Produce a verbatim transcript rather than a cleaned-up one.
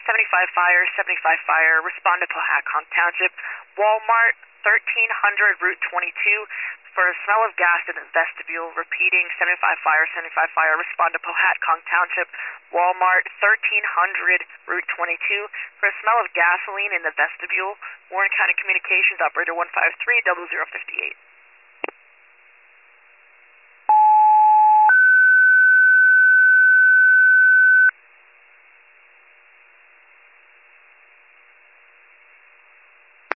seventy-five fire, seventy-five fire, respond to Pohatcong Township. Walmart, thirteen hundred Route twenty-two, for a smell of gas in the vestibule. Repeating, seventy-five fire, seventy-five fire, respond to Pohatcong Township. Walmart, thirteen hundred Route twenty-two, for a smell of gasoline in the vestibule. Warren County Communications, operator one five three, double zero fifty-eight.